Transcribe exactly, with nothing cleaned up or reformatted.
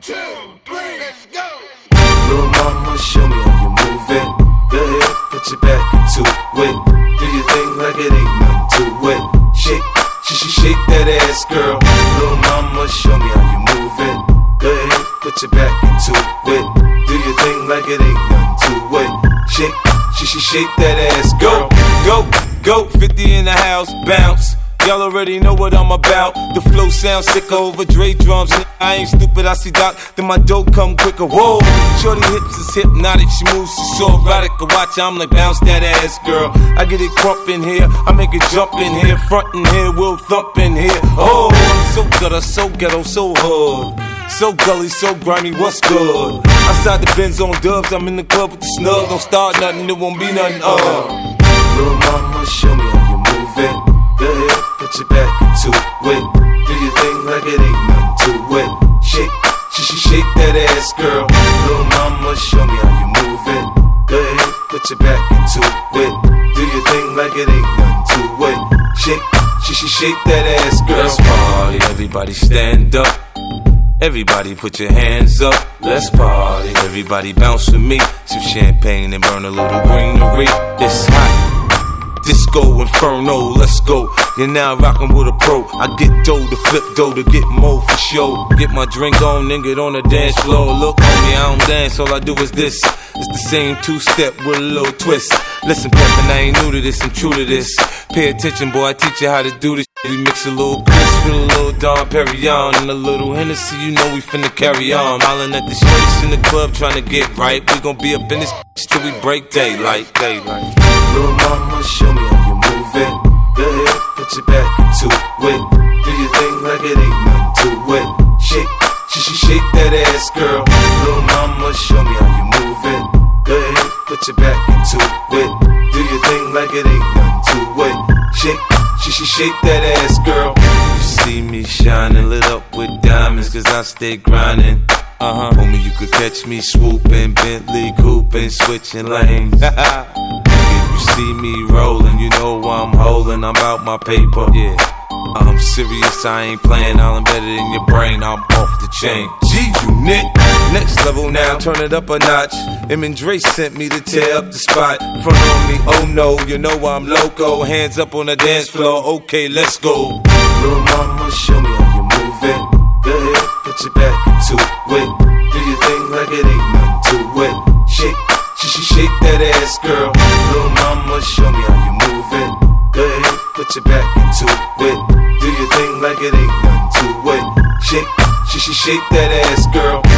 two, three, let's go. Little mama, show me how you move it. Go ahead, put your back into it. Do your thing like it ain't nothing to it. Shake, she she shake that ass, girl. Little mama, show me how you move it. Go ahead, put your back into it. Do your thing like it ain't nothing to it. Shake, she she shake that ass, girl. Go, go, go, fifty in the house, bounce. Y'all already know what I'm about. The flow sounds sicker over Dre drums. I ain't stupid, I see Doc, then my dough come quicker. Whoa, shorty hips is hypnotic, she moves, she's so erotic. I watch, I'm like, bounce that ass, girl. I get it crump in here, I make it jump in here, front in here, we'll thump in here. Oh, I'm so gutter, so ghetto, so hood. So gully, so grimy, what's good? Outside the Benz on dubs, I'm in the club with the snug. Don't start nothing, it won't be nothing, uh. Little mama, show me how you move it. Go ahead, put your back into it. Do your thing like it ain't nothing to it. Shake, she she shake that ass, girl. Little mama, show me how you move it. Go ahead, put your back into it. Do your thing like it ain't nothing to it. Shake, she she shake that ass, girl. Let's party, everybody stand up. Everybody put your hands up, let's party. Everybody bounce with me, some champagne and burn a little greenery. It's hot, disco inferno, let's go. You're now rockin' with a pro. I get dough to flip dough to get more for show. Get my drink on, then get on the dance floor. Look on me, I don't dance, all I do is this. It's the same two-step with a little twist. Listen, Peppin', I ain't new to this, I'm true to this. Pay attention, boy, I teach you how to do this. We mix a little Chris with a little Dom Perignon and a little Hennessy, you know we finna carry on. Hollin' at the streets in the club tryna get right. We gon' be up in this till we break daylight, daylight. Little mama, show me how you move it. Go ahead, put your back into it. Do your thing like it ain't nothing to it. Shake, she she shake that ass, girl. Little mama, show me how you move it. Go ahead, put your back into it. Do your thing like it ain't nothing to it. Shake, she she shake that ass, girl. You see me shining, lit up with diamonds, cause I stay grinding. Uh-huh. Homie, you could catch me swooping, Bentley cooping, switching lanes. If you see me rolling, you know I'm holding, I'm out my paper. Yeah, I'm serious, I ain't playing, I'll embed it in your brain, I'm off the chain. G-Unit, next level now, turn it up a notch. Em and Dre sent me to tear up the spot. Front on me, oh no, you know I'm loco. Hands up on the dance floor, okay, let's go. Little mama, show me how you move it. Go ahead, put your back into it. Do your thing like it ain't nothing to it. Shake, she she shake that ass, girl. Little mama, show me how you move it. Go ahead, put your back into it. Do your thing like it ain't nothing to it. Shake, she she shake that ass, girl.